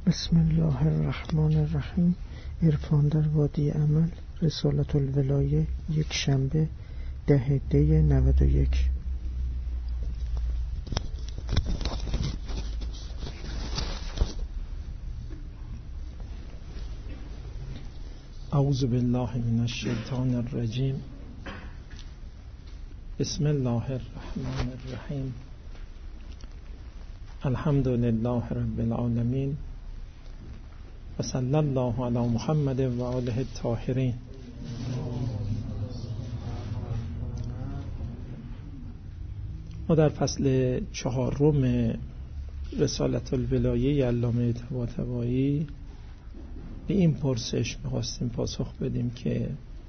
بسم الله الرحمن الرحیم. عرفان در وادی عمل، رسالت الولایه، یک شنبه 10 دی 91. اعوذ بالله من الشیطان الرجیم. بسم الله الرحمن الرحیم. الحمد لله رب العالمین و صلی الله علی محمد و آله الطاهرین. ما در فصل 4 رسالت الولایه علامه طباطبایی به این پرسش می‌خواستیم پاسخ بدیم که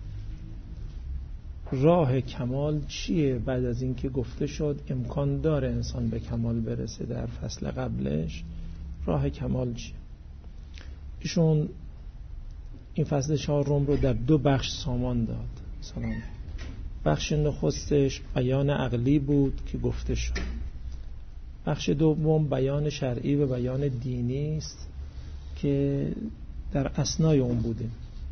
راه کمال چیه؟ بعد از اینکه گفته شد امکان داره انسان به کمال برسه در فصل قبلش، راه کمال چیه؟ ایشون این فصل 4 رو در 2 بخش سامان داد. سلام. بخش نخستش بیان عقلی بود که گفته شد. بخش دوم بیان شرعی و بیان دینی است که در اثنای اون بودیم.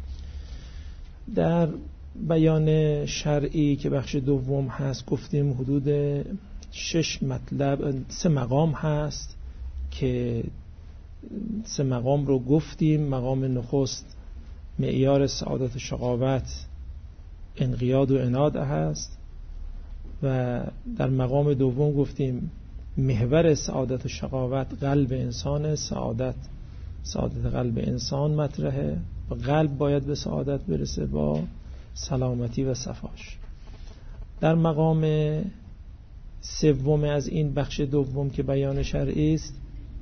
در بیان شرعی که بخش دوم هست گفتیم حدود 6 مطلب، 3 مقام هست که 3 مقام رو گفتیم. مقام نخست معیار سعادت و شقاوت انقیاد و عناد هست و در مقام دوم گفتیم محور سعادت و شقاوت قلب انسان، سعادت قلب انسان مطرحه و قلب باید به سعادت برسه با سلامتی و صفاش. در مقام سوم از این بخش دوم که بیان شرعی است،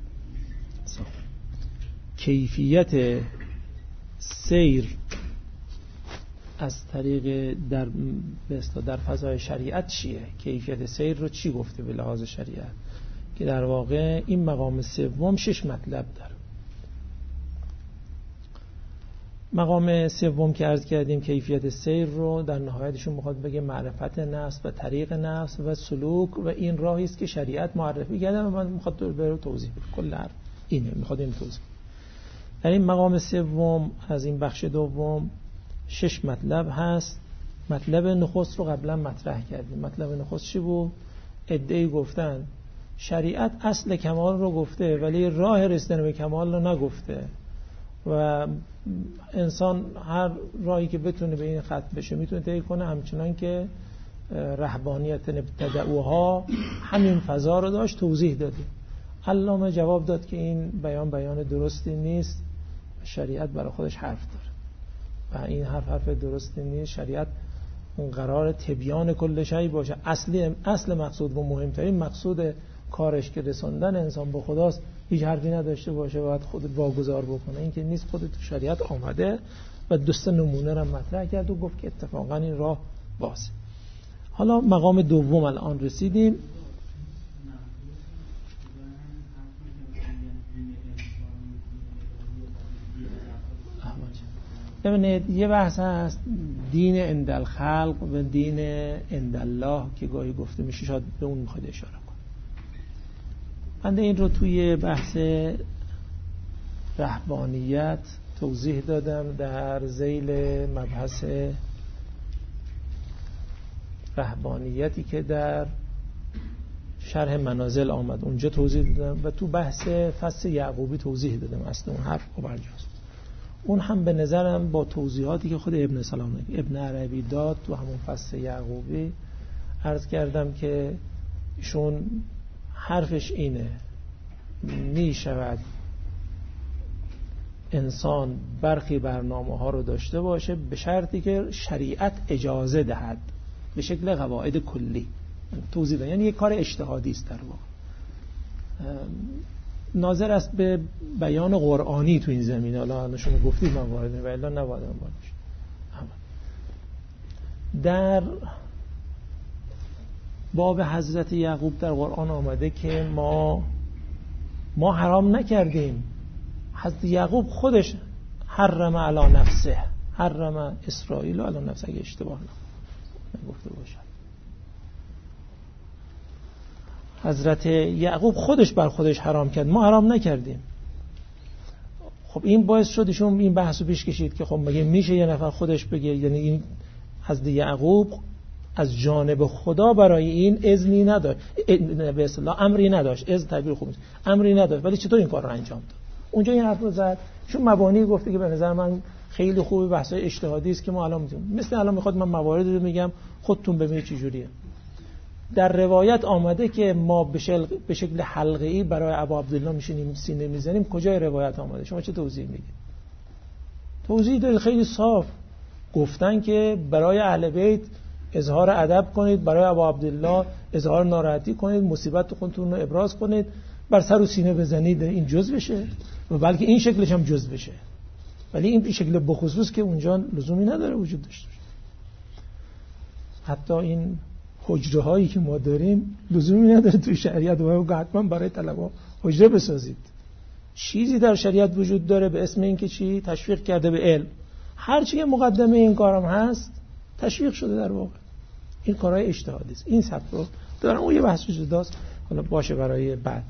کیفیت سیر از طریق در فضای شریعت چیه؟ کیفیت سیر رو چی گفته به لحاظ شریعت؟ که در واقع این مقام سوم 6 مطلب داره. مقام سوم که عرض کردیم کیفیت سیر رو در نهایتشون میخواد بگه معرفت نفس و طریق نفس و سلوک و این راهی است که شریعت معرفی کرده و من میخواد بره توضیح بده. کل حرف اینه، میخواد این توضیح. در این مقام سوم از این بخش دوم 6 مطلب هست. مطلب نخست رو قبلا مطرح کردیم. مطلب نخست چی بود؟ ادعی گفتن شریعت اصل کمال رو گفته ولی راه رسیدن به کمال رو نگفته و انسان هر راهی که بتونه به این خط بشه میتونه طی کنه، همچنان که رهبانیت ابتدعوها همین فضا رو داشت. توضیح دادیم. علامه جواب داد که این بیان درستی نیست، شریعت برای خودش حرف داره و این حرف درستی نیست. شریعت اون قرار تبیان کل شی باشه. اصل مقصود و مهمترین مقصود کارش که رساندن انسان به خداست، هیچ حرفی نداشته باشه باید خود واگذار بکنه. این که نیست. خود تو شریعت آمده و 2 نمونه رو مطرح کرد و گفت که اتفاقا این راه بازه. حالا مقام دوم الان رسیدیم. ببینید یه بحث هست دین عند الخلق و دین عند الله که گاهی گفته میشه، شاید به اون میخواد اشاره کنم. من این رو توی بحث رهبانیت توضیح دادم در ذیل مبحث رهبانیتی که در شرح منازل آمد، اونجا توضیح دادم و تو بحث فصل یعقوبی توضیح دادم. اصلا اون حرف برجاست. اون هم به نظرم با توضیحاتی که خود ابن عربی داد تو همون فصل یعقوبی عرض کردم که ایشون حرفش اینه: می شود انسان برخی برنامه ها رو داشته باشه به شرطی که شریعت اجازه دهد به شکل قواعد کلی. توضیح دادم یعنی یک کار اجتهادی است در واقع، ناظر است به بیان قرآنی تو این زمینه. حالا شما گفتید من وارد و الا نباید وارد بشم. در باب حضرت یعقوب در قرآن آمده که ما حرام نکردیم. حضرت یعقوب خودش حرم علی نفسه، حرم اسرائیل علی نفسه، اگه اشتباه نگفته باشم. حضرت یعقوب خودش بر خودش حرام کرد، ما حرام نکردیم. خب این باعث شد ایشون این بحثو پیش کشید که خب مگه میشه یه نفر خودش بگه، یعنی این حضرت یعقوب از جانب خدا برای این اذنی نداشت، به اصطلاح امری نداشت، اذن تعبیر خوب نیست، امری نداشت، ولی چطور این کار رو انجام داد؟ اونجا این حرف رو زد، چون مبانی گفته که به نظر من خیلی خوبه، بحث‌های اجتهادی است که ما الان می‌تونیم، مثل الان میخواد من مواردی رو میگم خودتون ببینید چه جوریه. در روایت آمده که ما به شکل حلقه‌ای برای ابا عبدالله میشینیم سینه میزنیم، کجای روایت آمده؟ شما چه توضیح میدید؟ توضیح داره خیلی صاف، گفتن که برای اهل بیت اظهار ادب کنید، برای ابا عبدالله اظهار ناراحتی کنید، مصیبت خودتون رو ابراز کنید، بر سر و سینه بزنید، این جز بشه و بلکه این شکلش هم جز بشه، ولی این شکل بخصوص که اونجا لزومی نداره وجود داشته باشه. حتی این حجره هایی که ما داریم لزومی نداره توی شریعت و حتما برای طلبا حجره بسازید. چیزی در شریعت وجود داره به اسم این که چی؟ تشویق کرده به علم. هر چی که مقدمه این کارم هست تشویق شده در واقع. این کارهای اجتهادی است. این سطح رو دارم، اون یه بحث جداست، حالا باشه برای بعد.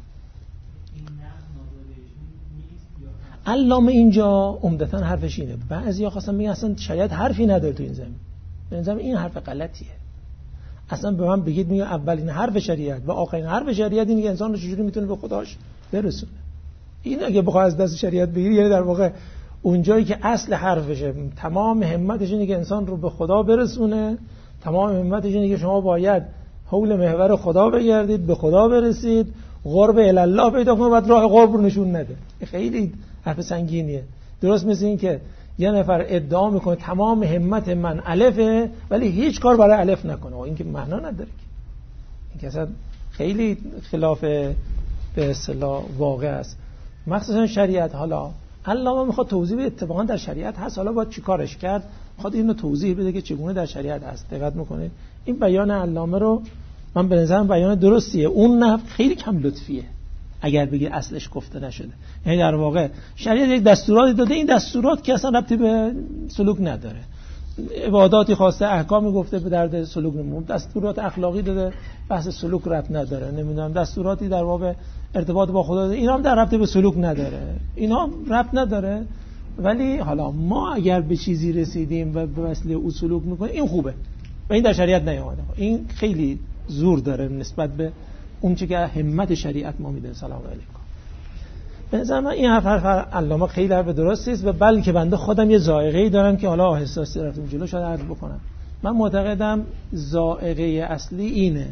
علامه اینجا عمدتاً حرفش اینه. بعضیا خواستن میگن اصلا شریعت حرفی نداره تو این زمین. به نظرم این حرف غلطیه. اصلا به من بگید میگه اولین حرف شریعت و آخرین حرف شریعت اینه که انسان رو چجوری میتونه به خداش برسونه. این اگه بخواد از دست شریعت بگیری، یعنی در واقع اونجایی که اصل حرفشه، تمام همتش اینه که انسان رو به خدا برسونه، تمام همتش اینه که شما باید حول محور خدا بگردید، به خدا برسید، قرب الله پیدا کنید، بعد راه قرب رو نشون نده. خیلی حرف سنگینیه. درست مثل این که یه نفر ادعا میکنه تمام همت من الفه ولی هیچ کار برای الف نکنه، و این که معنا نداره که. این که اصلا خیلی خلاف به اصطلاح واقع است. مخصوصا شریعت. حالا علامه میخواد توضیح بده، اتفاقا در شریعت هست، حالا باید چی کارش کرد؟ میخواد اینو توضیح بده که چگونه در شریعت هست. دقت میکنه این بیان علامه رو من به نظرم بیان درستیه. اون نه خیلی کم لطفیه اگر بگی اصلش گفته نشده. یعنی در واقع شریعت یک دستوراتی داده، این دستورات که اصلا ربطی به سلوک نداره. عباداتی خواسته، احکامی گفته به درد سلوک نمی‌خوره. دستورات اخلاقی داده، بحث سلوک ربط نداره. نمیدونم دستوراتی در باب ارتباط با خدا داده، اینا هم در ربط به سلوک نداره. اینا ربط نداره. ولی حالا ما اگر به چیزی رسیدیم و به وسیله او سلوک می‌کنیم، این خوبه. و این در شریعت نیامده. این خیلی زور داره نسبت به اون چه که همت شریعت ما میده. سلام علیکم. به نظر من این حرف علامه خیلی حرف درستی است و بلکه بنده خودم یه ذائقه‌ای دارم که حالا آهسته آهسته رفتیم جلو شاید عرض بکنم. من معتقدم ذائقه اصلی اینه: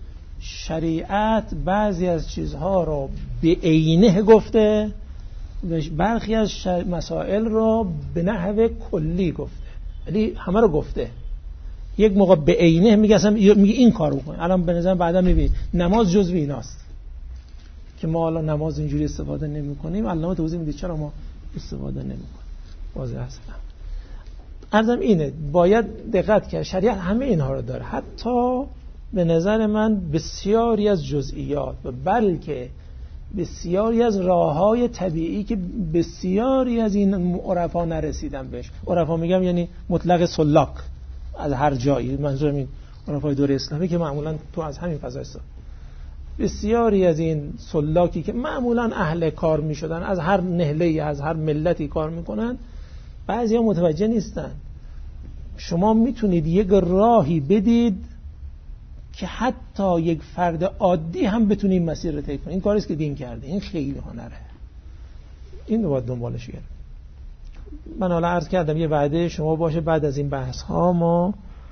شریعت بعضی از چیزها رو به عینه گفته و برخی از مسائل رو به نحو کلی گفته، ولی همه رو گفته. یک موقع به عینه میگه اصلا میگه این کارو بکن. الان به نظر بعدا میبینید نماز جزو ایناست که ما الان نماز اینجوری استفاده نمی‌کنیم. علامه توضیح میده چرا ما استفاده نمی‌کنیم. واضح است. عرضم اینه باید دقت کرد شریعت همه اینها رو داره، حتی به نظر من بسیاری از جزئیات و بلکه بسیاری از راه‌های طبیعی که بسیاری از این عرفا نرسیدن بهش. عرفا میگم یعنی مطلق سلاک از هر جایی، منظورم این عرفای دوره اسلامی که معمولا تو از همین فضا است. بسیاری از این سلاکی که معمولا اهل کار می شدن، از هر نهله‌ای از هر ملتی کار میکنن، بعضیا متوجه نیستن. شما میتونید یک راهی بدید که حتی یک فرد عادی هم بتونه این مسیر رو طی کنه. این کاریست که دین کرده. این خیلی هنره. این رو باید دنبالش کرد. من حالا عرض کردم یه وعده شما باشه بعد از این بحث ها ما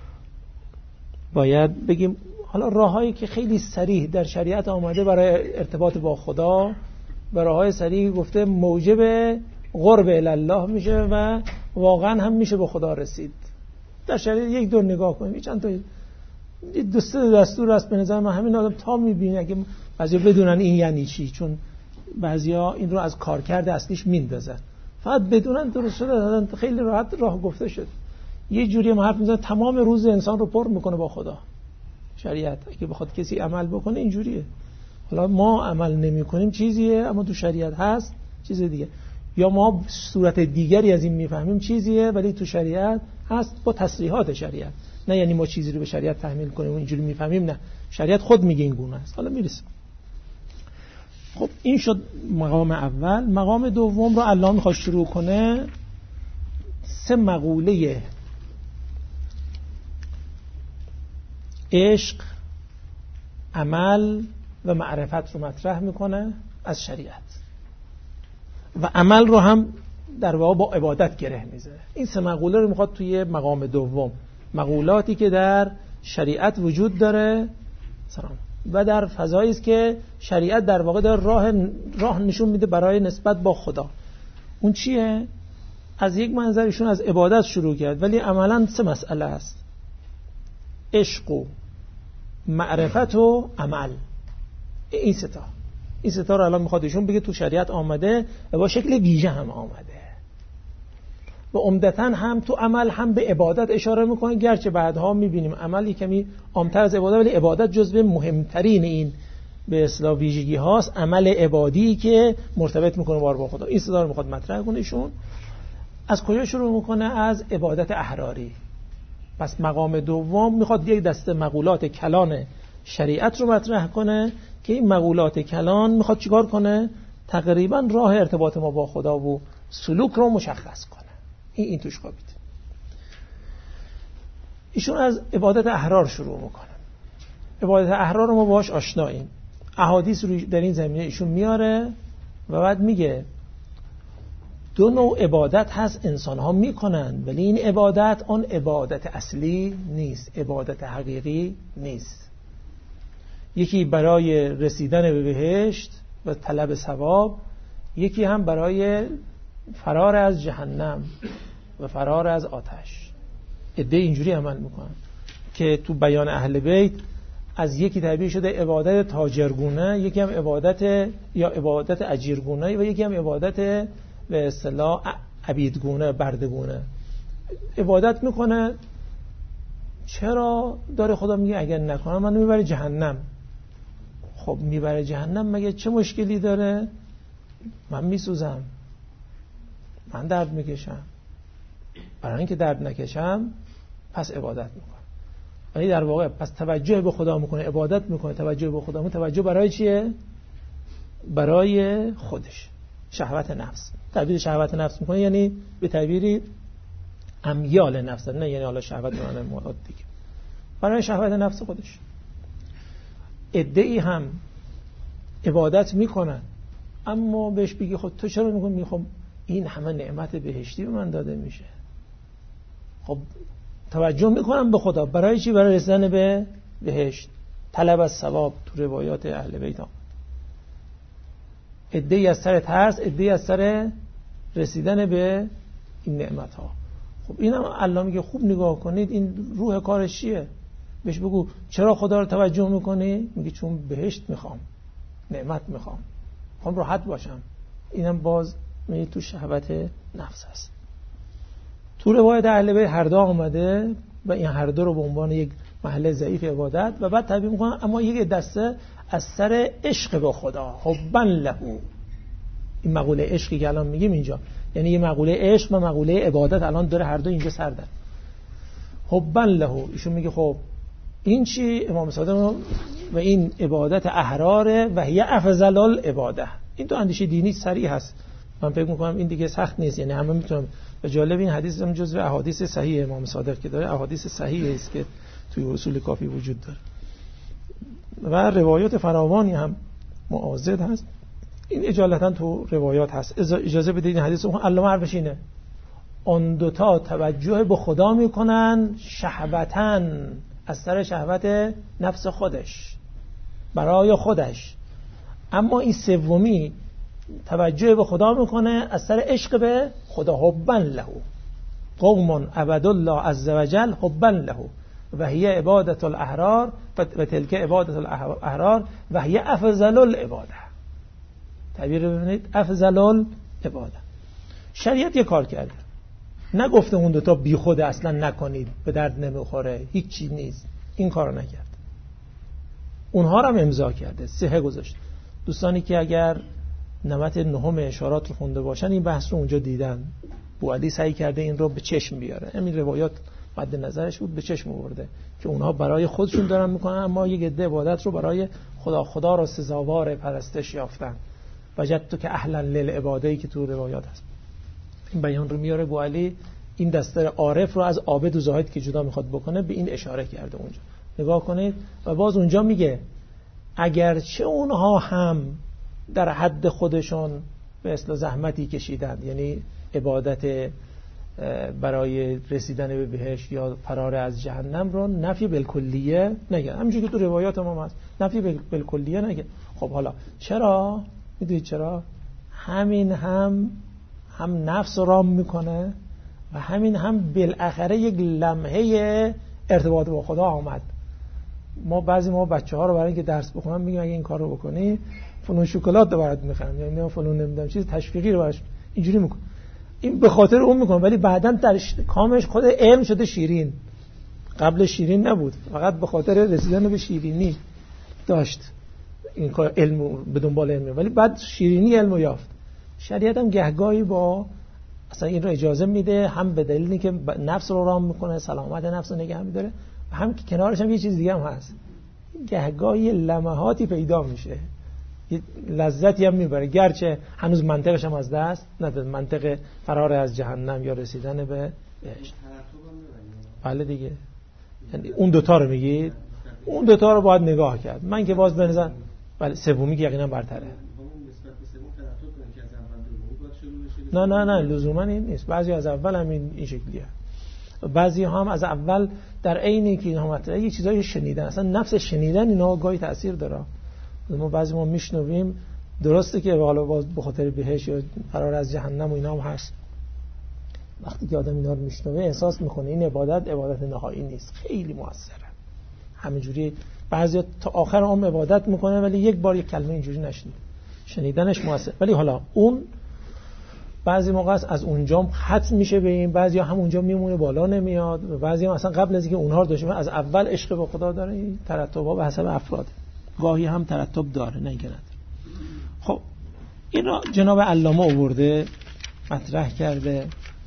باید بگیم حالا راههایی که خیلی صریح در شریعت آمده برای ارتباط با خدا، راههای صریح گفته موجب قرب الله میشه و واقعا هم میشه به خدا رسید. در شریعت یک دور نگاه کنیم، چند تا دستور هست. به نظر من همین آدم تا میبینه اگه بعضیا بدونن این یعنی چی، چون بعضیا این رو از کارکرد اصلیش میندازن، فقط بدونن درست شده. خیلی راحت راه گفته شد. یه جوری هم حرف میزنه تمام روز انسان رو پر میکنه با خدا. شریعت اگه بخواد کسی عمل بکنه اینجوریه. حالا ما عمل نمی کنیم چیزیه، اما تو شریعت هست چیز دیگه، یا ما صورت دیگری از این میفهمیم چیزیه ولی تو شریعت هست با تصریحات شریعت. نه یعنی ما چیزی رو به شریعت تحمیل کنیم و اینجوری میفهمیم، نه، شریعت خود میگه این گونه است. حالا میرسیم. خب این شد مقام اول. مقام دوم رو الله میخواد شروع کنه، 3 مقوله عشق، عمل و معرفت رو مطرح میکنه از شریعت و عمل رو هم در واقع با عبادت گره میزنه. این 3 مقوله رو میخواد توی مقام دوم، مقولاتی که در شریعت وجود داره و در فضایی است که شریعت در واقع داره راه نشون میده برای نسبت با خدا. اون چیه؟ از یک منظرشون از عبادت شروع کرد، ولی عملاً 3 مسئله است: عشق و معرفت و عمل. این 3 تا رو الان میخواد ایشون بگه تو شریعت آمده و با شکل ویژه هم آمده و عمدتاً هم تو عمل هم به عبادت اشاره میکنه، گرچه بعدها میبینیم عمل کمی عامتر از عبادت، ولی عبادت جزو مهمترین این به اصطلاح ویژگی هاست، عمل عبادی که مرتبط میکنه با خدا. این 3 تا رو میخواد مطرح کنه ایشون. از کجا شروع میکنه؟ از عبادت احراری. پس مقام دوم میخواد یک دسته مقولات کلان شریعت رو مطرح کنه که این مقولات کلان میخواد چیکار کنه؟ تقریبا راه ارتباط ما با خدا و سلوک رو مشخص کنه. این توش خوابید. ایشون از عبادت احرار شروع میکنه. عبادت احرار رو ما باهاش آشناییم، احادیث رو در این زمینه ایشون میاره و بعد میگه 2 نوع عبادت هست انسان ها میکنن، ولی این عبادت آن عبادت اصلی نیست، عبادت حقیقی نیست. یکی برای رسیدن به بهشت و طلب ثواب، یکی هم برای فرار از جهنم و فرار از آتش. عده اینجوری عمل میکنن که تو بیان اهل بیت از یکی تعبیر شده عبادت تاجرگونه، یکی هم عبادت یا عبادت اجیرگونه و یکی هم عبادت به اصطلاح عبیدگونه، بردگونه. عبادت میکنه. چرا داره خدا میگه اگر نکنم منو میبره جهنم؟ خب میبره جهنم مگه چه مشکلی داره؟ من میسوزم، من درد میکشم. برای اینکه درد نکشم پس عبادت میکنه. یعنی در واقع پس توجه به خدا میکنه، عبادت میکنه، توجه به خدا میکنه. توجه برای چیه؟ برای خودش، شهوت نفس. تعبیر شهوت نفس میکنه یعنی به تعبیری امیال نفس، نه یعنی حالا شهوت معنی مراد دیگه، برای شهوت نفس خودش. عده‌ای هم عبادت میکنن اما بهش بگی خب تو چرا میکنی؟ خب این همه نعمت بهشتی به من داده میشه. خب توجه میکنم به خدا برای چی؟ برای رسیدن به بهشت، طلب از ثواب. تو روایات اهل بیت ها عده‌ای از سر ترس، عده‌ای از سر رسیدن به این نعمت ها. خب اینم الله میگه خوب نگاه کنید این روح کارش چیه. بهش بگو چرا خدا رو توجه میکنی؟ میگه چون بهشت میخوام، نعمت میخوام راحت باشم. اینم باز میگه تو شهوت نفس هست. تو روایت اهل بیت هر دو آمده و این هر دو رو به عنوان یک محل ضعیف عبادت و بعد تعبیر میکنن اما یک دسته از سر عشق به خدا، حبا له. این مقوله عشقی که الان میگیم اینجا یعنی یه مقوله عشق و مقوله عبادت الان داره هر دو اینجا سر در. حبا له ایشون میگه خب این چی؟ امام صادق و این عبادت احراره و هی افضل العباده. این تو اندیشه دینی صریح هست. من فکر میکنم این دیگه سخت نیست، یعنی همه میتونم. و جالب این حدیث هم جزو احادیث صحیح امام صادق که داره، احادیث صحیحی است که توی اصول کافی وجود داره و روایات فراوانی هم معاضد هست. این اجالتا تو روایات هست. اجازه بدید این حدیث علامه حرفش اینه: آن دوتا توجه به خدا میکنن شهوتن، از سر شهوت نفس خودش برای خودش، اما این سومی توجه به خدا میکنه از سر عشق به خدا. حبا له قوم عبد الله عز وجل حبا له و هی عبادت الاحرار و تلک عبادت الاحرار و هی افضل العباده. تعبیر ببینید، افضل العباده. شریعت یه کار کرده، نگفته اون دوتا بی خود اصلا نکنید به درد نمیخوره هیچ چیز نیست، این کارو نکرد. اونها رو هم امضا کرده، صحه گذاشت. دوستانی که اگر نمط نهم اشارات رو خونده باشن این بحث رو اونجا دیدن. بوعلی سعی کرده این رو به چشم بیاره. همین روایات مد نظرش بود، به چشم آورده که اونها برای خودشون دارن میکنن، اما یک عده عبادت رو برای خدا را سزاوار پرستش یافتن. وجدت که اهلا للعباده‌ای که تو روایات هست. این بیان رو میاره ابو علی، این دسته عارف رو از عابد و زاهد که جدا میخواد بکنه به این اشاره کرده اونجا. نگاه کنید و باز اونجا میگه اگرچه اونها هم در حد خودشون به اصطلاح زحمتی کشیدن، یعنی عبادت برای رسیدن به بهشت یا فرار از جهنم رو نفی بالکلیه نگه، همینجوری که تو روایات ما هست نفی بالکلیه نگه. خب حالا چرا؟ میدونید چرا؟ همین هم نفس رام میکنه و همین هم بالاخره یک لمحه ارتباط با خدا آمد. ما بچه‌ها رو برای اینکه درس بخونن میگیم اگه این کارو بکنی فلان شکلات رو برات میخرم، یعنی فلان نمیدونم چیز تشویقی رو براش اینجوری میکنه. این به خاطر اون میکنه، ولی بعداً در کامش خود علم شده شیرین. قبل شیرین نبود، فقط به خاطر رسیدن به شیرینی داشت این کار علم به دنبال علم، ولی بعد شیرینی علمو یافت. شریعت هم گهگاهی با اصلا این رو اجازه میده، هم به دلیلی که نفس رو رام میکنه، سلامت نفس رو نگه میداره، و هم که کنارش هم یه چیز دیگه هم هست، گهگاهی لمحاتی پیدا میشه، یه لذتی هم میبره، گرچه هنوز منطقش هم از دست نداد، منطق فرار از جهنم یا رسیدن به بهشت. بله دیگه، یعنی اون دوتا رو میگید، اون دوتا رو باید نگاه کرد. من که باز بنظرم بله سومی که یقینا برتره. نه لزوما این نیست. بعضی از اول هم این شکلیه، بعضی هم از اول در عینی که اینها مطلب یه چیزایی شنیدن، اصلا نفس شنیدن اینا گاهی تأثیر داره. ما میشنویم، درسته که حالا باز به خاطر بهشت یا فرار از جهنم و اینا هم هست، وقتی که آدم اینا رو میشنوه احساس میکنه این عبادت نهایی نیست، خیلی موثره. همینجوری بعضیا تا آخر عمر عبادت میکنه ولی یک بار یک کلمه اینجوری نشنید، شنیدنش موثر. ولی حالا اون بعضی موقع از اونجا ختم میشه به این، بعضیا هم اونجا میمونه بالا نمیاد، و بعضی هم اصلا قبل از اینکه اونها رو داشته از اول عشق به خدا داره. این ترتبا به حسب افراد، گاهی هم ترتب داره نه اینکه نداره. خب این را جناب علامه آورده مطرح کرده،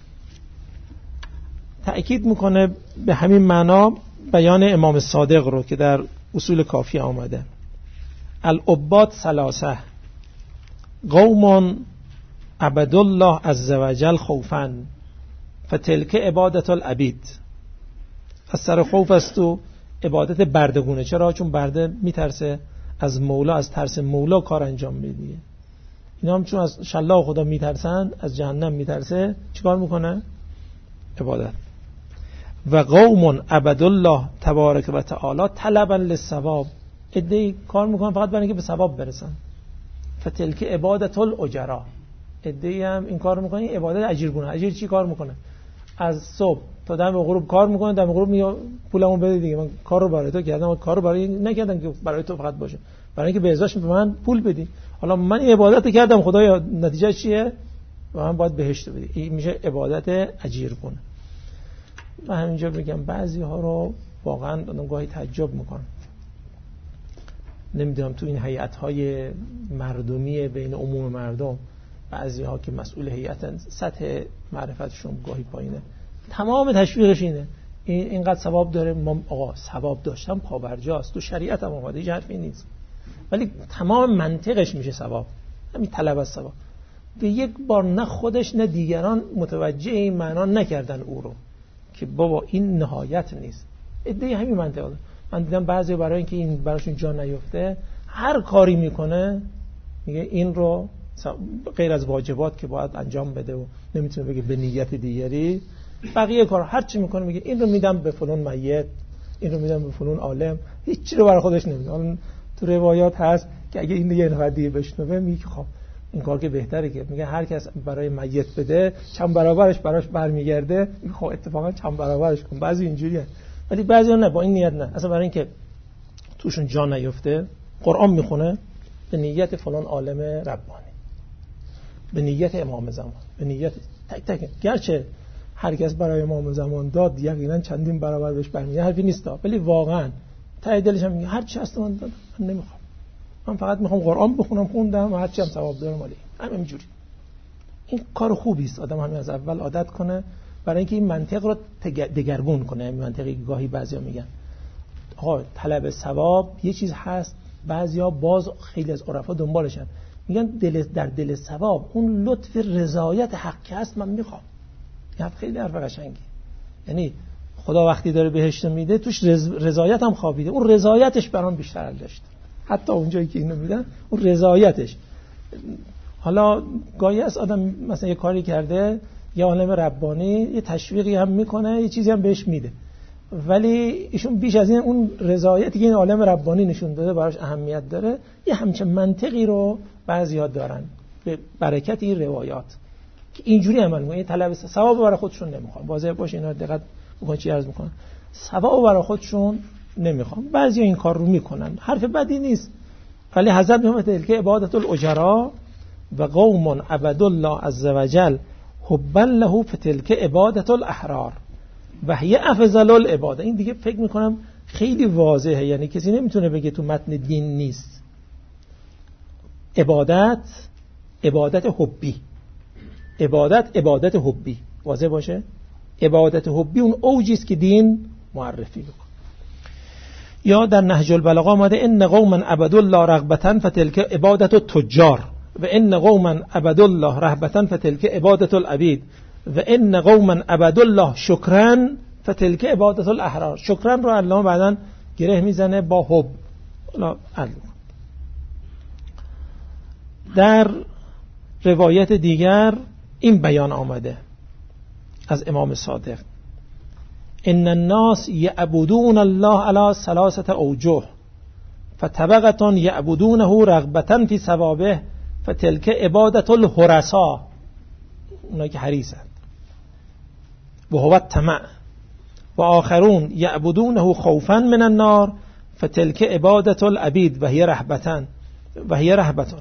تأکید میکنه به همین معنا بیان امام صادق رو که در اصول کافی آمده: العباد ثلاثه قوم عبدالله عزوجل خوفا فتلک عبادت العبید. از سر خوف است و عبادت بردگونه. چرا؟ چون برده میترسه از مولا، از ترس مولا کار انجام میده. اینا هم چون از شلاق خدا میترسن، از جهنم میترسه، چیکار میکنه؟ عبادت. و قوم عبدالله تبارک و تعالی طلبا للثواب، عده‌ای کار میکنن فقط برای اینکه به ثواب برسن. فتلک عبادت الاجرا، عده‌ای هم این کار میکنن عبادت اجیرگونه. اجیر چی کار میکنه؟ از صبح تا دم غروب کار میکنه، دم غروب میاد پولمو بده دیگه، من کار رو برای تو کردم، کار رو برای نکردم که برای تو فقط باشه، برای اینکه به ازاش به من پول بدی. حالا من این عبادت کردم، خدایا نتیجه چیه؟ و من باید بهشت بدی. این میشه عبادت اجیرگونه. من همینجا بگم بعضی ها رو واقعا گاهی تعجب میکنم، نمیدونم تو این هیئت‌های مردمی بین عموم مردم بعضی ها که مسئول هیئتن سطح معرفتشون گاهی پایینه، تمام تشویقش اینقدر ثواب داره. ما آقا ثواب داشتم پابرجاست، تو شریعت هم اومده، هیچ حرفی نیست، ولی تمام منطقش میشه ثواب، همین طلب از ثواب. به یک بار نه خودش نه دیگران متوجه این معنا نکردن او رو که بابا این نهایت نیست. ایده همین منطقه. من دیدم بعضی برای اینکه این براشون جا نیفته هر کاری میکنه، میگه این رو غیر از واجبات که باید انجام بده و نمیتونه بگه به نیت دیگری، بقیه کار هر چی میکنه میگه این رو میدم به فلان میت، این رو میدم به فلان عالم، هیچی رو برای خودش نمیده. حالا تو روایات هست که اگه این یه نفر دیگه بشنوه میگه خب این کار که بهتره، که میگه هر کس برای میت بده چند برابرش براش برمیگرده، خب اتفاقا چند برابرش کن. بعضی اینجوریه، ولی بعضی نه، با این نیت نه، اصلا برای اینکه توشون جا نیفته قرآن میخونه به نیت فلان عالم ربانی، به نیت امام زمان، به نیت تک تک، گرچه هر کس برای امام زمان داد یقینا چندین برابر بهش برمیگرده، حرفی نیست، ولی واقعا ته دلش هم میگه هر چی هست من دادم، من نمیخوام، من فقط میخوام قرآن بخونم، خوندم و هر چی هم ثواب دارم، ولی همینجوری. این کار خوبی است آدم همین از اول عادت کنه برای اینکه این منطق رو دگرگون کنه. این منطقی که گاهی بعضیا میگن آقا طلب ثواب یه چیز هست، بعضیا باز خیلی از عرفا دنبالشن میگن در دل ثواب اون لطف رضایت حق هست، من میخوام. این خیلی حرف قشنگی، یعنی خدا وقتی داره بهشت میده توش رضایت هم خوابیده، اون رضایتش برام بیشتر ارزش داره. حتی اونجایی که اینو میدن اون رضایتش. حالا گاهی از آدم مثلا یه کاری کرده، یه عالم ربانی یه تشویقی هم میکنه، یه چیزی هم بهش میده، ولی ایشون بیش از این اون رضایتی که این عالم ربانی نشون داده براش اهمیت داره. یه همچین منطقی رو بعضیا دارن به برکت این روایات که اینجوری عمل میکنن. طلب ثواب برای خودشون نمیخوان. واضح باشه اینا، دقت بکنید چی عرض میکنن. ثواب برای خودشون نمیخوان. بعضیا این کار رو میکنن، حرف بدی نیست، ولی حضرت میگه تلک عبادت الاجرا و قوم عبد الله عز وجل حبا له فتلک عبادت الاحرار و هی افضل العباده. این دیگه فکر میکنم خیلی واضحه، یعنی کسی نمیتونه بگه تو متن دین نیست. عبادت حبی، عبادت حبی، واضح باشه. عبادت حبی اون اوجی است که دین معرفی میکنه. یا در نهج البلاغه آمده ان قوما عبدوا الله رغبتا فتلک عبادت التجار و ان قوما عبدوا الله رهبتا فتلک عبادت العبید و ان قوما عبدوا الله شکرا فتلک عبادت الاحرار. شکرا رو الله بعداً گره میزنه با حب. در روایت دیگر این بیان آمده از امام صادق ان الناس یعبدون الله علی ثلاثه اوجه فطبقه یعبدونه رغبتا فی ثوابه فتلک عبادت الحرسا، اونایی که حریصند، و هو الطمع، و آخرون یعبدونه خوفا من النار فتلک عبادت العبید و هی رهبتان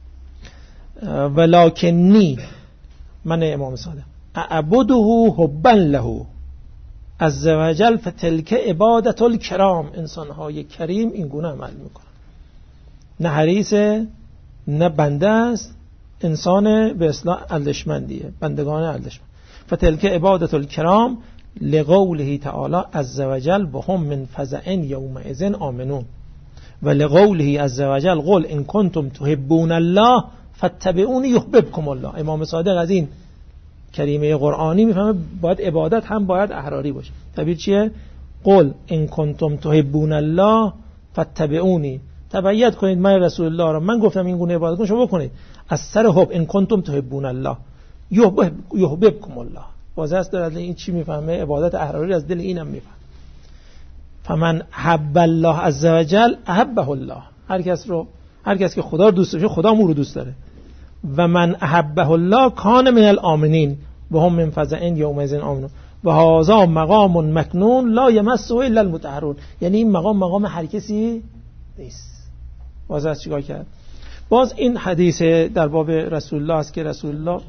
ولکنی من امام صادق اعبده حبا له عز وجل فتلک عبادت الکرام. انسان‌های کریم این گونه عمل میکنن، نه حریصه نه بنده است، انسان به اصطلاح ارزشمندیه، بندگان ارزشمند. فتلک عبادت الکرام لقوله تعالی عز وجل و هم من فزع یومئذ آمنون و لقوله عز وجل قل ان کنتم تحبون الله فاتبعونی یحببکم الله. امام صادق از این کریمه قرآنی میفهمه باید عبادت هم باید احراری باشه. تعبیر چیه؟ قل ان کنتم تحبون الله فاتبعونی، تبعیت کنید من رسول الله را، من گفتم این گونه عبادت کنید شما بکنید. از سر حب ان کنتم تحبون الله یحببکم الله. واضح است در این چی میفهمه؟ عبادت احراری از دل اینم میفهمه. فمن حب الله عز وجل احبه الله. هر کس که خدا رو دوست داره خدا او رو دوست داره. و من احبه الله کان من الآمنین و هم من فزع یومئذ آمنون و هذا مقام مکنون لا یمسه الا المطهرون. یعنی این مقام هر کسی نیست. واضح است چیکار کرد. باز این حدیث در باب رسول الله است که رسول الله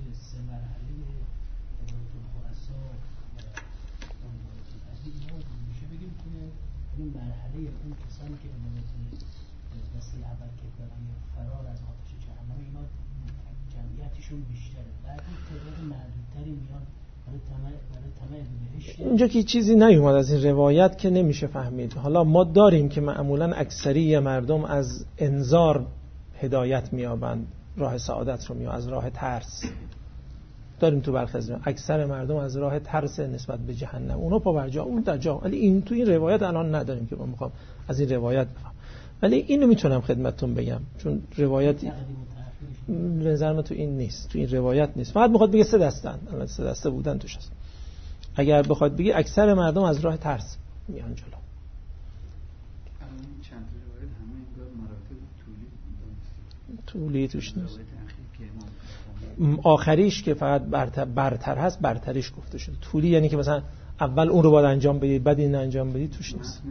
اینجا که چیزی نیومد از این روایت که نمیشه فهمید. حالا ما داریم که معمولا اکثری مردم از انذار هدایت میابند، راه سعادت رو میابند، از راه ترس داریم تو برخی از اکثر مردم از راه ترس نسبت به جهنم، اونا پا بر جا اون در جا. ولی این تو این روایت الان نداریم که ما میخوام از این روایت بفهم، ولی اینو میتونم خدمتتون بگم چون روایتی نظر من تو این نیست، تو این روایت نیست. فقط میخواد بگه 3 دستن، الان 3 دسته بودن توش هست. اگر بخواد بگی اکثر مردم از راه ترس میان جلو. چند روایت همه انگار مراتب طولی توش نیست. آخریش که فقط برتر هست برتریش گفته شده. طولی یعنی که مثلا اول اون رو باید انجام بدید بعد این انجام بدید توش نیست.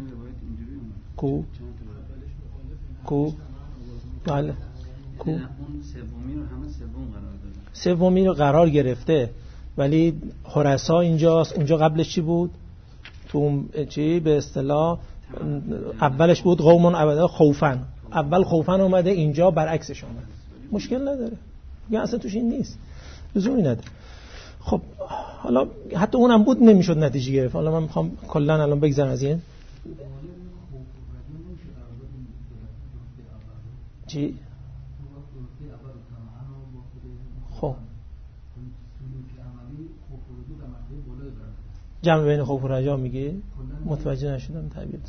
کو بله کو سومی رو قرار گرفته، ولی حرسا اینجاست. اونجا قبلش چی بود؟ تو چی به اصطلاح اولش بود قوم عبد خوفن، اول خوفن اومده، اینجا برعکسش اومده. مشکل نداره، یا اصلا توش این نیست، لزومی نداره. خب حالا حتی اونم بود نمیشد نتیجه گرفت. حالا من میخوام کلا الان بگذرم از این چی؟ خب جمع بین خوف و رجا میگی؟ متوجه نشدم تعبیر.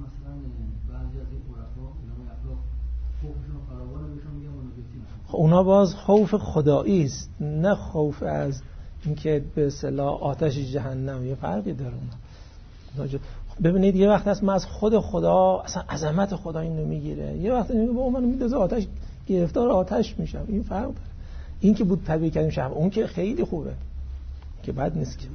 خب اونا باز خوف خدایی است، نه خوف از اینکه به اصطلاح آتش جهنم. یه فرقی داره اونا. ببینید یه وقت هست من از خود خدا اصلا عظمت خدا اینو میگیره، یه وقت میگه بابا منو میندازه آتش، گرفتار آتش میشم. این فرق داره. این که بود طبیعی کردیم شب، اون که خیلی خوبه که بد نیست. که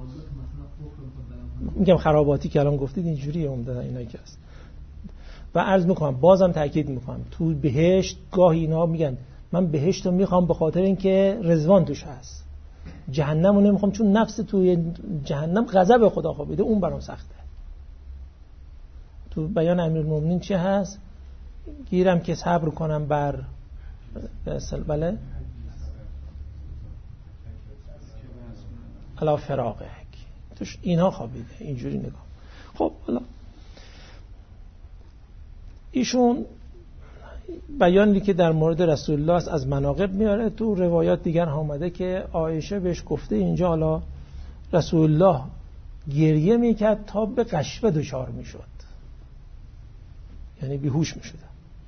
میگم خراباتی که الان گفتید اینجوریه عمدتا اینا که هست. و عرض میکنم بازم تاکید میکنم تو بهشت گاهی اینا میگن من بهشت رو میخوام به خاطر اینکه رضوان توش هست، جهنم رو نمیخوام چون نفس توی جهنم غضب خدا خوابیده، اون برام سخته. تو بیان امیرالمومنین چی هست؟ گیرم که صبر کنم بر بله علا فراقه، توش اینها خوابیده. اینجوری نگاه. خب حالا ایشون بیانی که در مورد رسول الله است از مناقب میاره. تو روایات دیگر آمده که عایشه بهش گفته اینجا حالا رسول الله گریه میکرد تا به قشوه دچار میشد، یعنی بیهوش میشد.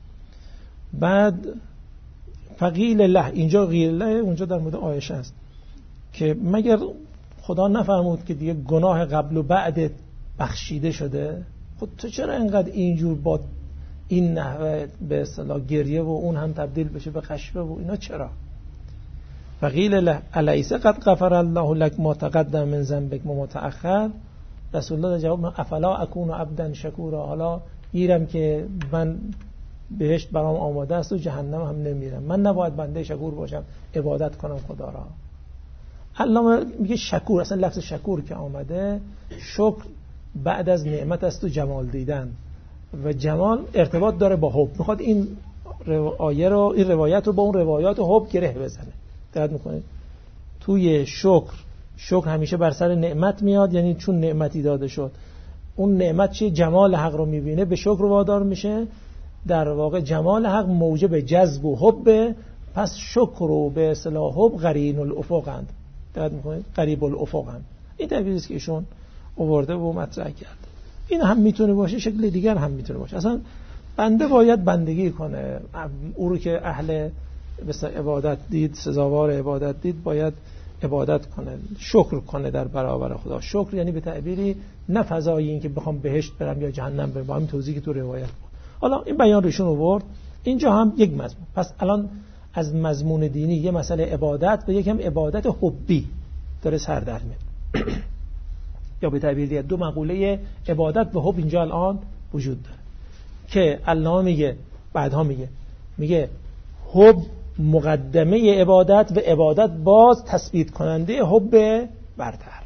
بعد فقیل له، اینجا غیر له اونجا در مورد عایشه است که مگر خدا نفرمود که دیگه گناه قبل و بعد بخشیده شده؟ خود تو چرا اینقدر اینجور با این نحوه به اصطلاح گریه و اون هم تبدیل بشه به خشبه و اینا چرا؟ فقیل له الیس قد غفر الله لك ما تقدم من ذنبك و ما تأخر. رسول الله جواب افلا اكون عبدا شکورا، حالا گیرم که من بهشت برام آماده است و جهنم هم نمیرم، من نباید بنده شکور باشم عبادت کنم خدا را؟ علامه میگه شکور، اصلا لفظ شکور که آمده شکر بعد از نعمت است و جمال دیدن، و جمال ارتباط داره با حب. میخواد این آیه رو، این روایت رو با اون روایات حب گره بزنه. دقت میکنید توی شکر همیشه بر سر نعمت میاد، یعنی چون نعمتی داده شد اون نعمت چیه؟ جمال حق رو میبینه، به شکر وادار میشه. در واقع جمال حق موجب جذب و حب، پس شکر و به اصطلاح حب قرین الافقند. دقت میکنید قریب الافقند. این تعبیری است که ایشون آورده و مطرح کرد. این هم میتونه باشه، شکل دیگر هم میتونه باشه. اصلا بنده باید بندگی کنه، او رو که اهل مثل عبادت دید، سزاوار عبادت دید، باید عبادت کنه، شکر کنه در برابر خدا. شکر یعنی به تعبیری نه فضای این که بخوام بهشت برم یا جهنم برم، با همین توضیحی که تو روایت بود. حالا این بیان روشون آورد، اینجا هم یک مضمون. پس الان از مضمون دینی یه مسئله عبادت و یکم عبادت حبی داره سر در میاد. یا به تعبیر دیگه دو مقوله عبادت و حب اینجا الان وجود داره که الله میگه، بعدها میگه حب مقدمه عبادت و عبادت باز تثبیت کننده حب برتر.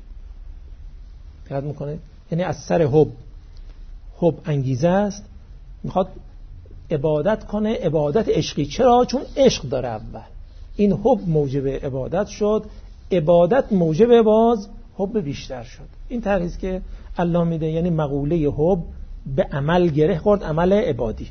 یاد میکنه یعنی از سر حب انگیزه است، میخواد عبادت کنه، عبادت عشقی. چرا؟ چون عشق داره اول. این حب موجب عبادت شد، عبادت موجب باز حب بیشتر شد. این طرحی که الله میده، یعنی مقوله حب به عمل گره خورد، عمل عبادی.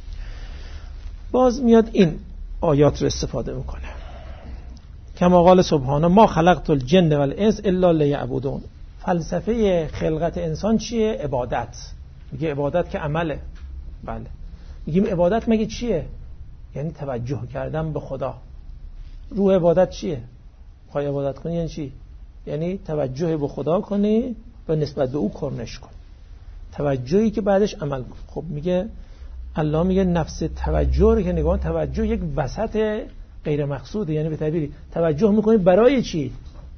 باز میاد این آیات رو استفاده میکنه. کما قال سبحانه ما خلقت الجن والانس الا لیعبدون. فلسفه خلقت انسان چیه؟ عبادت. میگه عبادت که عمله. بله. میگیم عبادت مگه چیه؟ یعنی توجه کردن به خدا. روح عبادت چیه؟ خواهی عبادت کنی یعنی چی؟ یعنی توجه به خدا کنی و نسبت به او کرنش کنی. توجهی که بعدش عمل کنی. خب میگه الله میگه نفس توجه رو که نگاه، توجه یک وسط غیر مقصوده، یعنی به تعبیری توجه میکنی برای چی؟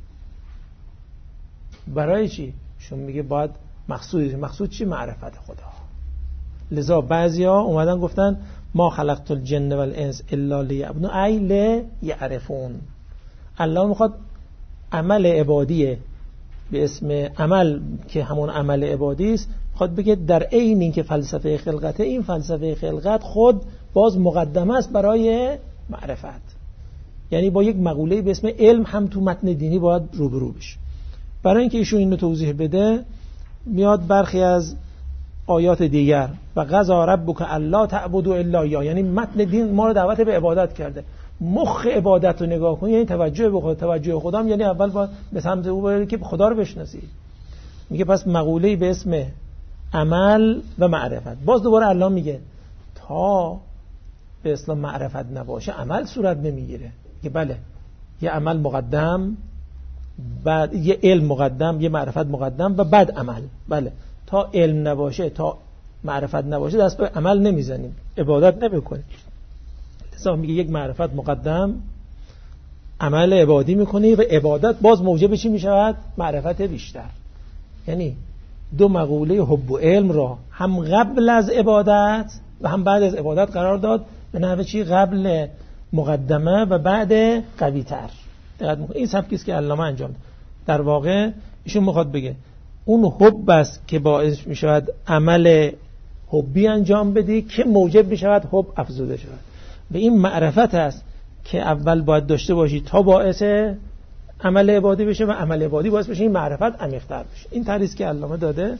برای چی؟ چون میگه باید مقصود چی؟ معرفت خدا. لذا بعضیا اومدن گفتن ما خلقت الجن والانس الا لیعبدون ای لیعرفون. الله میخواد عمل عبادیه به اسم عمل که همون عمل عبادی است، میخواد بگه در عین این که فلسفه خلقته، این فلسفه خلقت خود باز مقدمه است برای معرفت. یعنی با یک مقوله به اسم علم هم تو متن دینی باید روبرو بشه. برای اینکه ایشون اینو توضیح بده میاد برخی از آیات دیگر و قضا ربک الا تعبدوا الا ایاه، یعنی متن دین ما رو دعوت به عبادت کرده. مخ عبادت رو نگاه کن، یعنی توجه به خدا. توجه خدا هم یعنی اول باید به سمت او بری که خدا رو بشناسی. میگه پس مقوله‌ای به اسم عمل و معرفت. باز دوباره الله میگه تا به اصلا معرفت نباشه عمل صورت نمیگیره. که بله یه عمل مقدم، بعد یه علم مقدم، یه معرفت مقدم و بعد عمل. بله تا علم نباشه، تا معرفت نباشه دست به عمل نمیزنیم، عبادت نمیکنیم. لذا میگه یک معرفت مقدم، عمل عبادی میکنی و عبادت باز موجب چی میشود؟ معرفت بیشتر. یعنی دو مقوله حب و علم را هم قبل از عبادت و هم بعد از عبادت قرار داد به نحو چی؟ قبل مقدمه و بعد قوی تر. این سبکی است که علامه انجام داد. در واقع ایشون میخواد بگه اون حب است که باعث میشود عمل حبی انجام بدی که موجب میشود حب افزوده شود. و این معرفت است که اول باید داشته باشی تا باعث عمل عبادی بشه و عمل عبادی باعث بشه این معرفت عمیق‌تر بشه. این تعریفی که علامه داده.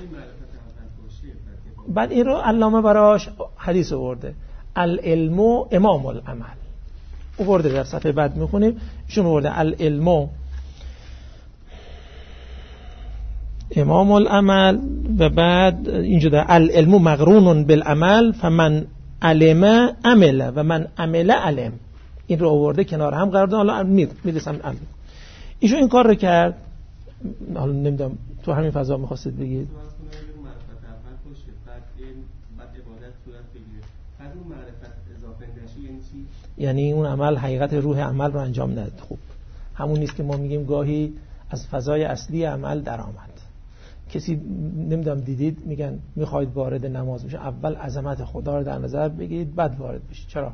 بعد این رو علامه براش حدیث آورده، العلم امام العمل آورده. در صفحه بعد میخونیم ایشون آورده العلم امام العمل و بعد اینجا ده العلم مقرون بالعمل فمن علم عمل و من عمل علم. این رو آورده کنار هم قرار داد. حالا میرسم علم. ایشون این کار رو کرد. حالا نمیدونم تو همین فضا می‌خواستید بگید یعنی اون عمل حقیقت روح عمل رو انجام نداد. خوب همون نیست که ما میگیم گاهی از فضای اصلی عمل در آمد. کسی نمیدونم دیدید میگن میخواید وارد نماز بشه اول عظمت خدا رو در نظر بگیرید بعد وارد بشید. چرا؟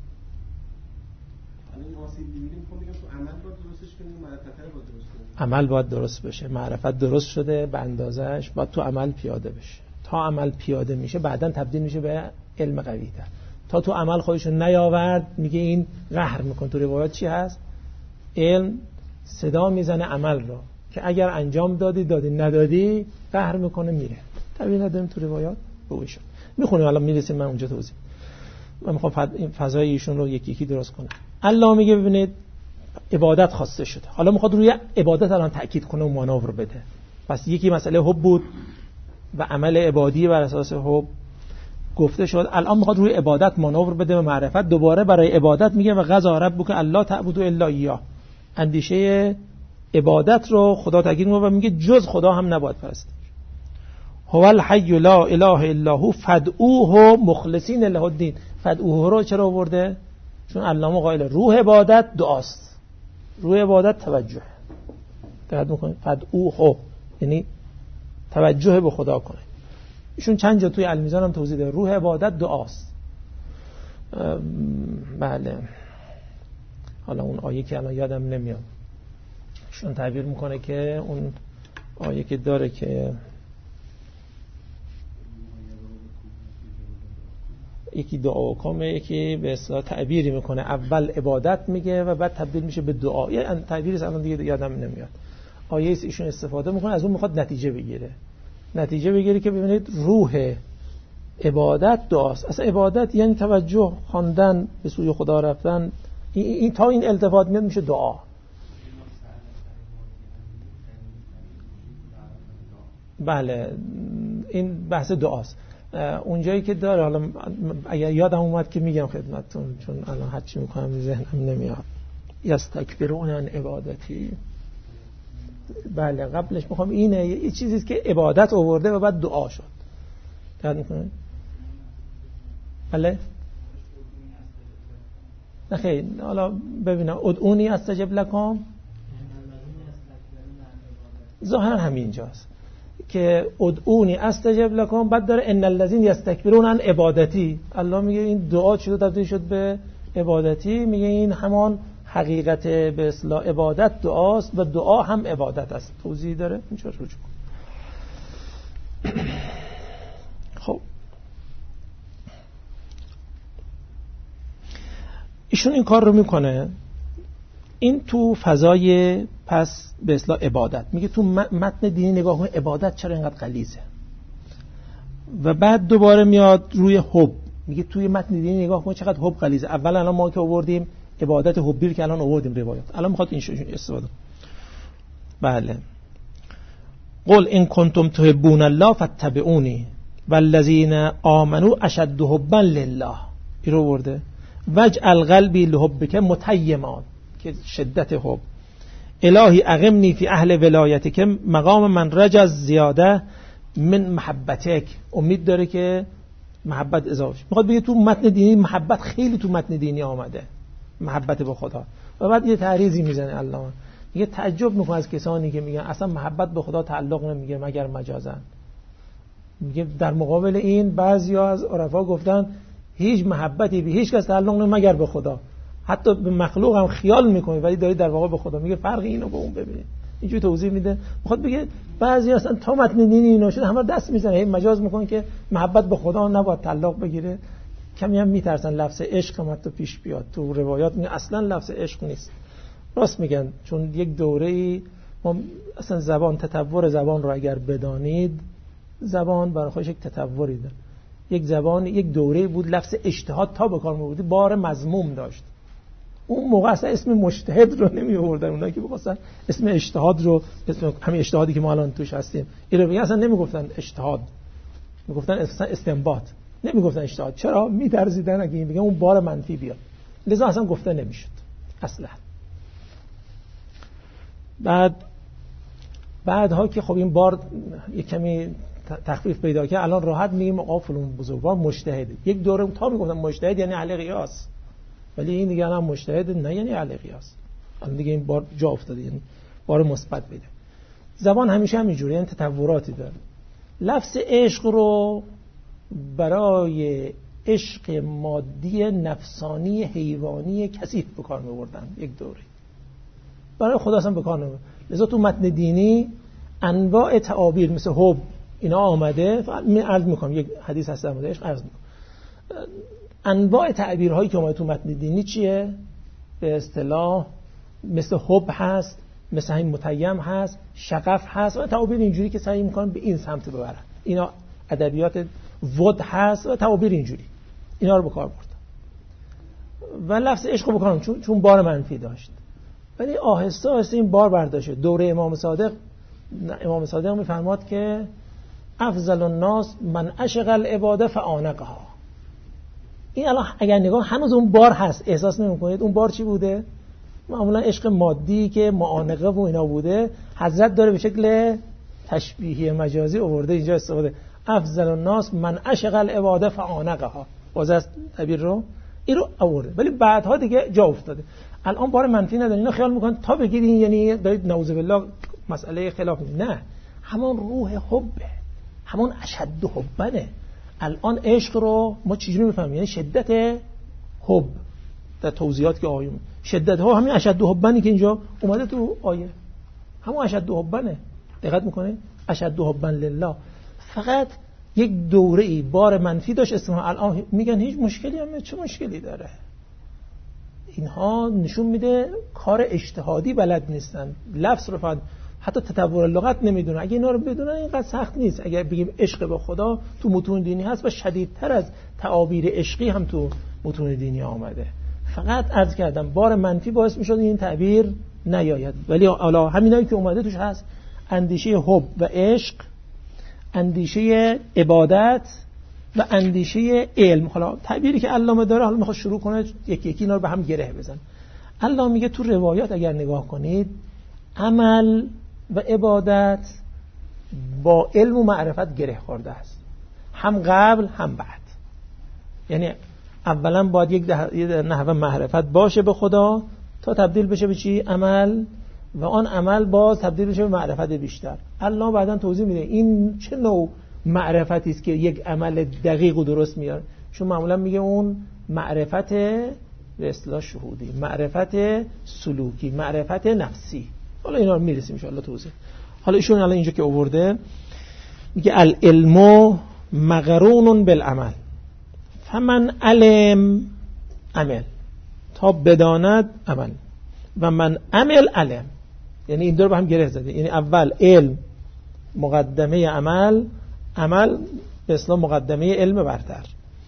عمل باید درست بشه، معرفت درست شده به اندازهش، باید تو عمل پیاده بشه. تا عمل پیاده میشه بعداً تبدیل میشه به علم قوی‌تر. تا تو عمل خودشو نیاورد میگه این قهر میکنه. تو روایات چی هست؟ علم صدا میزنه عمل رو که اگر انجام دادی ندادی قهر میکنه میره. طبیعی نداریم تو روایات روی شد. میخونیم الان میرسیم من اونجا توضیح. من میخوام این فضای ایشون رو یکی یکی درست کنم. الله میگه ببینید عبادت خواسته شده. حالا میخواد روی عبادت الان تأکید کنه و مانور بده. پس یکی مسئله حب بود و عمل عبادی بر اساس حب گفته شد. الان میخواد روی عبادت مانور بده و معرفت. دوباره برای عبادت میگه و قضا ربک الا تعبدوا الا ایاه. اندیشه عبادت رو خدا تاکید میکنه و میگه جز خدا هم نباید پرستید. هو الحی لا اله الا هو فادعوه مخلصین له الدین. فادعوه رو چرا آورده؟ چون علامه قائل روح عبادت دعاست، روح عبادت توجه. دقت میکنید فادعوه یعنی توجه به خدا کنه. ایشون چند جا توی المیزان هم توضیح داده روح عبادت دعاست. بله حالا اون آیه که الان یادم نمیاد ایشون تعبیر میکنه که اون آیه که داره که یکی دعا کنه، یکی به اصطلاح تعبیری میکنه اول عبادت میگه و بعد تبدیل میشه به دعا. یه تعبیرش الان دیگه یادم نمیاد. آیه ایشون استفاده میکنه از اون میخواد نتیجه بگیره که ببینید روح عبادت دعاست. اصلا عبادت یعنی توجه، خواندن، به سوی خدا رفتن. این تا این التفات میاد میشه دعا. بله این بحث دعاست. اونجایی که داره حالا اگر یادم اومد که میگم خدمتتون، چون الان هرچی میکنم ذهنم نمیاد. یستکبرون عن عبادتی. بله قبلش میخوام اینه یه چیزیست که عبادت آورده و بعد دعا شد. دقت میکنه؟ بله نخیر حالا ببینم ادعونی استجب لکم ظاهرا همینجاست که ادعونی استجب لکم، بعد داره ان الذین یستکبرون عن عبادتی. الله میگه این دعا چطور تبدیل شد به عبادتی؟ میگه این همان حقیقت به اصطلاح عبادت دعاست و دعا هم عبادت است. توضیح داره اینجا رجوع. خب ایشون این کار رو میکنه این تو فضای پس به اصطلاح عبادت. میگه تو متن دینی نگاه کن عبادت چرا اینقدر غلیظه، و بعد دوباره میاد روی حب، میگه توی متن دینی نگاه کن چقدر حب غلیظه. اول الان ما که آوردیم عبادت حبی رو که الان آوردیم روایات، الان میخواد این استفاده. بله، قل ان کنتم تحبون الله فاتبعونی والذین آمنوا اشد حبا لله، این رو آورده. واجعل قلبی لحبک متیما، که شدت حب. الهی اقمنی فی اهل ولایتک مقام من رجز زیاده من محبتک، امید داره که محبت اضافه شه. میخواد بگه تو متن دینی محبت خیلی تو متن دینی آمده، محبت به خدا. و بعد یه تعریضی میزنه علامه، میگه تعجب میکنه از کسانی که میگن اصلا محبت به خدا تعلق نمیگیره مگر مجازن. میگه در مقابل این بعضیا از عرفا گفتن هیچ محبتی به هیچ کس تعلق نمیگیره مگر به خدا، حتی به مخلوق هم خیال میکنه ولی داری در واقع به خدا. میگه فرق اینو با اون ببینید، اینجوری توضیح میده. میخواد بگه بعضی اصلا تا متن دینی اینا شده همه دست میزنه، این مجاز میکنه که محبت به خدا نباید تعلق بگیره. کمی هم میترسن لفظ عشق هم تو پیش بیاد. تو روایات میگه اصلا لفظ عشق نیست. راست میگن، چون یک دوره‌ای ما اصلا زبان، تطور زبان رو اگر بدانید، زبان برای خودش یک تطوری داره. یک زبان یک دوره بود لفظ اجتهاد تا به کار می‌بردی بار مذموم داشت. اون موقع اصلا اسم مجتهد رو نمی آوردن، اونایی که می‌خواستن اسم اجتهاد رو، اسم همین اجتهادی که ما الان توش هستیم اینو میگن، اصلا نمیگفتن اجتهاد، میگفتن اصلا استنباط، نمیگفتن اجتهاد. چرا؟ می‌ترسیدن اگه این بگن اون بار منفی بیاد، لذا اصلا گفته نمیشد اصلا. بعدها که خب این بار یک کمی تخفیف پیدا کرد، الان راحت میگیم آقا فلان بزرگوار مجتهده. یک دوره تا میگفتن مجتهد یعنی اهل قیاس، ولی این دیگه الان مجتهد نه یعنی اهل قیاس. الان دیگه این بار جا افتاده، یعنی بار مثبت بده. زبان همیشه همینجوره، یعنی تطوراتی داره. لفظ عشق رو برای عشق مادی نفسانی حیوانی کثیف به کار می‌بردن یک دوره، برای خدا اصلا به کار نمی‌بردن. لذا تو متن دینی انواع تعابیر مثل حب اینا آمده. عرض می‌کنم یک حدیث هست در مورد عشق، عرض می‌کنم انواع تعبیرهایی که اومده تو متن دینی چیه؟ به اصطلاح مثل حب هست، مثل همین متیم هست، شغف هست و تعابیر اینجوری که سعی می‌کنن به این سمت ببرن. اینا ادبیات ود هست و تعابیر اینجوری اینا رو به کار برد. و لفظ عشق رو بکنم چون بار منفی داشت، ولی آهسته آهسته این بار برداشته. دوره امام صادق می‌فرماد که افضل الناس من عشق العباده فآنقها. این الان اگر نگاه هنوز اون بار هست، احساس نمی‌کنید اون بار چی بوده؟ معمولا عشق مادی که معانقه و اینا بوده، حضرت داره به شکل تشبیهی مجازی آورده اینجا استفاده. افضل الناس من عشق العباده فآنقها، باز از تعبیر رو این رو آورده، ولی بعدها دیگه جا افتاده. الان بار منفی نداره. اینا خیال میکنن تا بگیرین یعنی دارید نعوذ بالله مسئله خلاف. نه، همون روح حبه، همون اشد حبنه. الان عشق رو ما چجوری میفهمیم؟ یعنی شدت حب در توضیحات که آیون شدت ها همین اشد حبنی که اینجا اومده تو آیه، همون اشد حبنه. دقت میکنه اشد حبن لله. فقط یک دوره‌ای بار منفی داشت استعمال. الان میگن هیچ مشکلی هم چه مشکلی داره؟ اینها نشون میده کار اجتهادی بلد نیستن. لفظ رو فقط حتی تطور لغت نمیدونن. اگه اینا رو بدونن اینقدر سخت نیست. اگه بگیم عشق به خدا تو متون دینی هست و شدیدتر از تعابیر عشقی هم تو متون دینی آمده. فقط عرض کردم بار منفی باعث میشد این تعبیر نیاید. ولی حالا همینایی که اومده توش هست، اندیشه حب و عشق، اندیشه عبادت و اندیشه علم. حالا تعبیری که علامه داره، حالا میخواد شروع کنه یکی یکی اینا رو به هم گره بزن. علامه میگه تو روایات اگر نگاه کنید، عمل و عبادت با علم و معرفت گره خورده است، هم قبل هم بعد. یعنی اولا باید یک نحوه معرفت باشه به خدا تا تبدیل بشه به چی؟ عمل، و آن عمل باز تبدیل بشه به معرفت بیشتر. الله بعداً توضیح میده این چه نوع معرفتی است که یک عمل دقیق و درست میاره. چون معمولا میگه اون معرفت به اصطلاح شهودی، معرفت سلوکی، معرفت نفسی. حالا اینا رو میرسیم ان شاء الله توضیح. حالا ایشون الان اینجا که آورده میگه العلم مقرون بالعمل فمن علم عمل، تا بداند عمل. و من عمل علم. یعنی این دو رو با هم گره زده. یعنی اول علم مقدمه عمل، عمل به اصطلاح مقدمه علم برتر.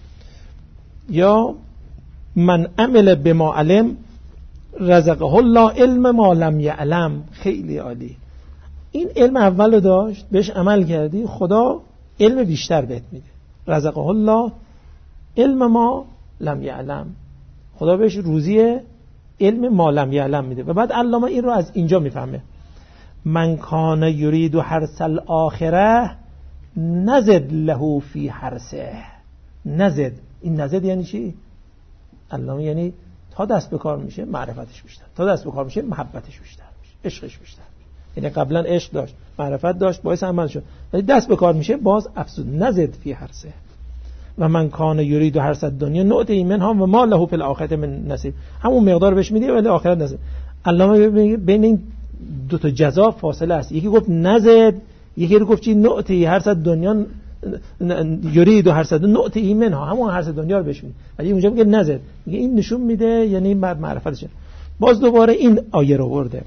یا من عمل بما علم رزقه الله علم ما لم یعلم. خیلی عالی. این علم اول رو داشت، بهش عمل کردی، خدا علم بیشتر بهت میده. رزقه الله علم ما لم یعلم. خدا بهش روزی علم ما لم یعلم میده. و بعد علامه این رو از اینجا میفهمه. من کان یرید حرث الاخره نزد له فی حرثه. نزد، این نزد یعنی چی؟ علامه یعنی تا دست به کار میشه معرفتش بیشتر، تا دست به کار میشه محبتش بیشتر میشه، عشقش بیشتر میشه. یعنی قبلا عشق داشت، معرفت داشت، باعث عمل شد، ولی دست به کار میشه باز افزود. نزد فی حرثه. و من کان یرید حرث الدنیا نؤتی منها و ما له فی الاخره من نصیب. همون مقدار بهش میدی ولی آخرت نصیب. علامه بین این دو تا جزا فاصله است. یکی گفت نزد، یکی رو گفت چی؟ نؤتی حرث الدنیا یرید و حرث الدنیا نؤتی منها، همون حرث دنیا رو بهش میدی. ولی اونجا میگه نزد، میگه این نشون میده یعنی معرفتشه. باز دوباره این آیه رو برده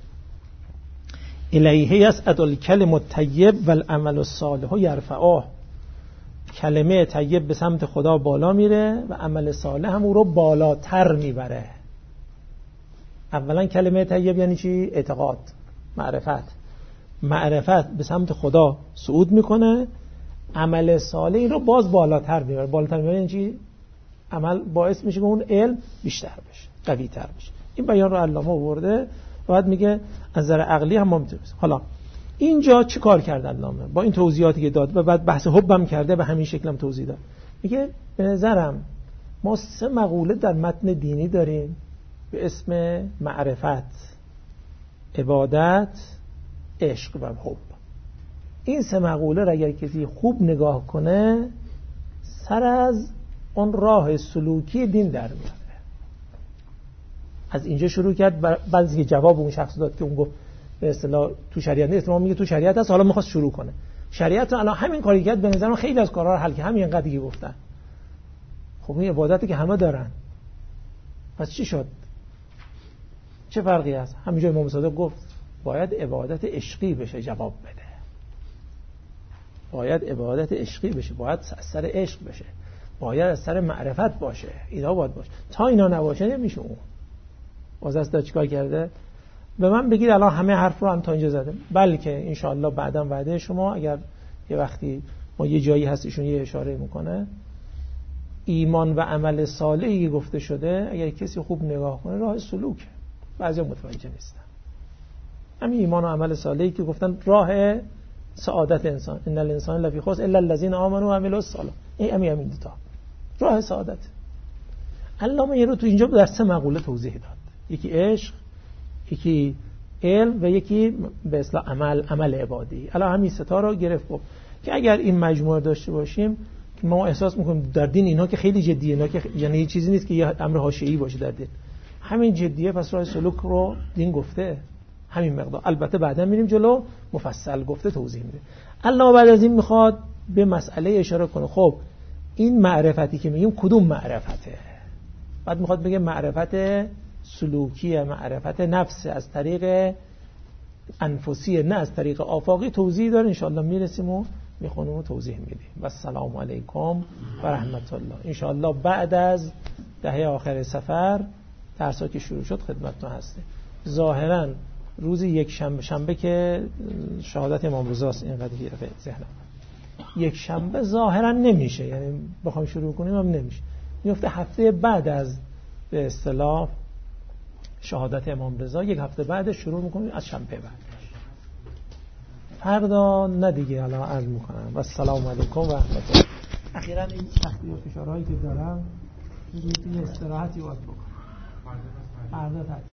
الیه یصعد الکلم الطیب والعمل الصالح یرفعه. کلمه طیب به سمت خدا بالا میره و عمل صالح هم او رو بالاتر میبره. اولا کلمه طیب یعنی چی؟ اعتقاد، معرفت. معرفت به سمت خدا صعود میکنه، عمل صالح این رو باز بالاتر میبره. بالاتر میبره یعنی چی؟ عمل باعث میشه که اون علم بیشتر بشه، قوی تر بشه. این بیان رو علامه آورده و بعد میگه از نظر عقلی هم ما میتونیم. حالا اینجا چی کار کرد علامه با این توضیحاتی که داد و بعد بحث حبم کرده، به همین شکل هم توضیح داد. میگه به نظرم ما 3 مقوله در متن دینی داریم به اسم معرفت، عبادت، عشق و حب. این 3 مقوله را اگر کسی خوب نگاه کنه سر از اون راه سلوکی دین در میاره. از اینجا شروع کرد. بعضی که جواب اون شخص داد که اون گفت به اصطلاح تو شریعت نیست، ما میگه تو شریعت هست، حالا میخواست شروع کنه. شریعت رو الان همین کاری کرد، به نظر من خیلی از کارها رو حل کرد، همین قضیه که گفتن. خب این عبادتی که همه دارن، پس چی شد؟ چه فرقی هست؟ همینجا امام صادق گفت باید عبادت عشقی بشه جواب بده. باید عبادت عشقی بشه، باید از سر عشق بشه، باید از سر معرفت باشه. اینا باید باشه. تا اینا نباشه نمیشه. اون باز از چیکار کرده؟ به من بگید الان همه حرف رو هم تا اینجا زدم، بلکه انشاءالله بعداً وعده شما اگر یه وقتی ما یه جایی هست ایشون یه اشاره میکنه، ایمان و عمل صالحی گفته شده اگر کسی خوب نگاه کنه راه سلوکه. بعضی متوجه نیستن. همین ایمان و عمل صالحی که گفتن راه سعادت انسان، ان الانسان لفی خسر الا الذين آمنوا وعملوا الصالحات. همین دو تا راه سعادت. علامه یه رو تو اینجا در 3 مقوله توضیح داد. یکی عشق، یکی علم و یکی به اصطلاح عمل عبادی. الان همین 3 تا رو گرفت که اگر این مجموعه داشته باشیم که ما احساس میکنیم در دین اینا که خیلی جدیه، اینا که یعنی یه چیزی نیست که یه امر حاشیه‌ای باشه در دین. همین جدیه، پس راه سلوک رو دین گفته همین مقدار. البته بعدا میریم جلو مفصل گفته توضیح میده. الله بعد از این میخواد به مسئله اشاره کنه. خب این معرفتی که میگیم کدوم معرفته؟ بعد میخواد بگه معرفت سلوکی، معرفت نفس از طریق انفسی، نه از طریق آفاقی. توضیح داره، انشاءالله میرسیم و میخونیم و توضیح میدیم. و السلام علیکم و رحمت الله. انشاءالله بعد از دهه آخر سفر درس‌ها که شروع شد خدمتتون هستیم. ظاهراً روز یک شنبه که شهادت امام رضا است، اینقدر که ذهنم یک شنبه ظاهراً نمیشه، یعنی بخوایم شروع کنیم هم نمیشه. میفته هفته بعد از به اصطلاح شهادت امام رضا، یک هفته بعد شروع میکنیم از شنبه بعد. فردا نه دیگه. الان عرض میکنم و السلام علیکم و رحمت الله. اخیراً این تخلیه فشارهایی که دارم یه استراحتی باید بکنم. فردا